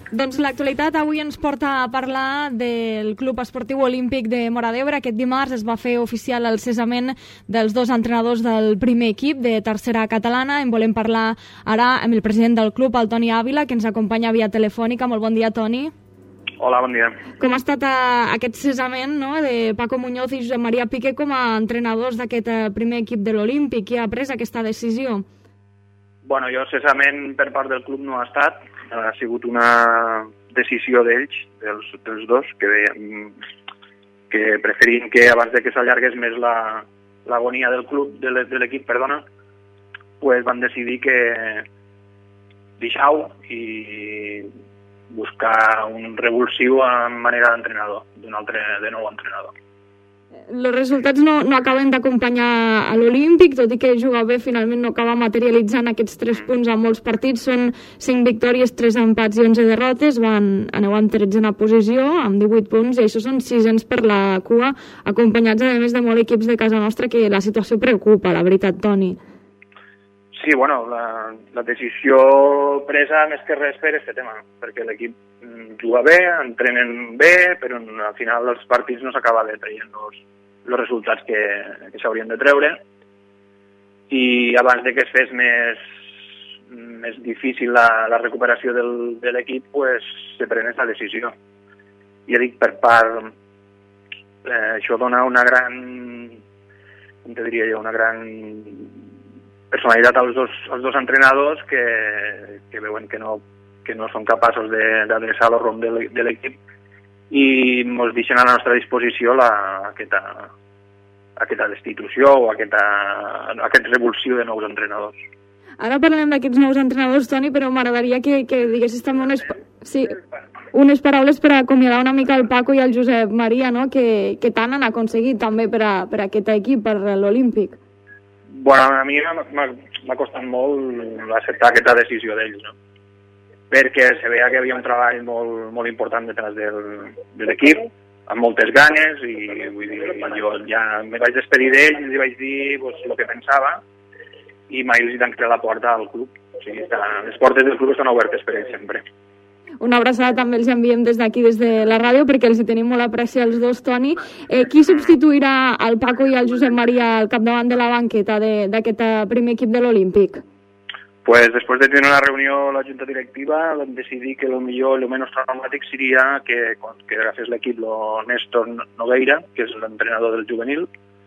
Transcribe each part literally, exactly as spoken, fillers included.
Doncs l'actualitat avui ens porta a parlar del Club Esportiu Olímpic de Móra d'Ebre. Aquest dimarts es va fer oficial el cessament dels dos entrenadors del primer equip de tercera catalana. En volem parlar ara amb el president del club, el Toni Ávila, que ens acompanya via telefònica. Molt bon dia, Toni. Hola, bon dia. Com ha estat uh, aquest cessament no, de Paco Muñoz i Josep Maria Piqué com a entrenadors d'aquest uh, primer equip de l'Olímpic? Qui ha pres aquesta decisió? Bueno, jo cessament per part del club no ha estat. Ha sigut una decisió d'ells, dels, dels dos, que, que preferint que abans de que s'allargués més la, l'agonia del club, de l'equip, perdona, pues van decidir que deixar-ho i buscar un revulsiu en manera d'entrenador, d'un altre, de nou entrenador. Els resultats no, no acaben d'acompanyar a l'Olímpic, tot i que jugar bé finalment no acaba materialitzant aquests tres punts a molts partits. Són cinc victòries, tres empats i onze derrotes, van, aneu en tretzena posició amb divuit punts, i això són sisens per la cua, acompanyats a més de molts equips de casa nostra, que la situació preocupa, la veritat, Toni. Sí, bueno, la, la decisió presa més que res per aquest tema, perquè l'equip juga bé, entrenen bé, però al final els partits no s'acaba de traient els, els resultats que, que s'haurien de treure, i abans de que es fes més, més difícil la, la recuperació del, de l'equip, pues, se pren aquesta decisió. Ja dic, per part, eh, això dona una gran, com te diria jo, una gran personalitat als dos, als dos entrenadors que, que veuen que no, que no són capaços d'adreçar el rumb de l'equip i ens deixen a la nostra disposició la, aquesta, aquesta destitució o aquesta, aquest revulsiu de nous entrenadors. Ara parlem d'aquests nous entrenadors, Toni, però m'agradaria que, que diguessis també unes, sí, unes paraules per acomiadar una mica el Paco i el Josep Maria, no? que, que tant han aconseguit també per, a, per a aquest equip, per l'Olímpic. Bueno, a mi m'ha costat molt acceptar aquesta decisió d'ells, no? Perquè se veia que hi havia un treball molt, molt important detrás del, de l'equip, amb moltes ganes, i vull dir, jo ja me vaig despedir d'ells i vaig dir pues, el que pensava, i mai els tancaré la porta al club. O sigui, les portes del club estan obertes per ells sempre. Una abraçada també els enviem des d'aquí, des de la ràdio, perquè els hi tenim molt aprecia els dos, Toni. Eh, qui substituirà el Paco i el Josep Maria al capdavant de la banqueta d'aquest primer equip de l'Olímpic? Pues després de tenir una reunió a la junta directiva vam decidir que el millor, el menys traumàtic seria que, que agafés l'equip el Néstor Nogueira, que és l'entrenador del juvenil,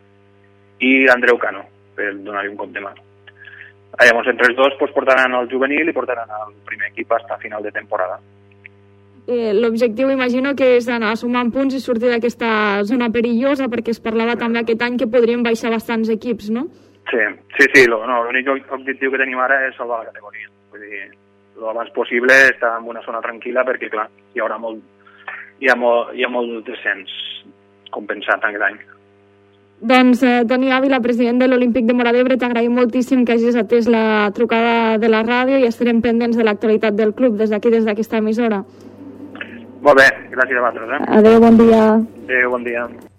i Andreu Cano, per donar-li un cop de mà. Llavors, entre els dos pues, portaran el juvenil i portaran el primer equip fins a final de temporada. Eh, L'objectiu, imagino, que és anar sumant punts i sortir d'aquesta zona perillosa, perquè es parlava també aquest any que podrien baixar bastants equips, no? Sí, sí, sí, lo, no, l'únic objectiu que tenim ara és salvar la categoria. Vull dir, el abans possible estar en una zona tranquil·la perquè, clar, hi haurà molt, hi ha molt, hi ha molt descens compensat aquest any. Doncs, eh, Toni Ávila, president de l'Olímpic de Móra d'Ebre, t'agraïm moltíssim que hagis atès la trucada de la ràdio i estarem pendents de l'actualitat del club des d'aquí, des d'aquesta emissora. Molt bé, gràcies a vosaltres. Eh? Adéu, bon dia. Adéu, bon dia.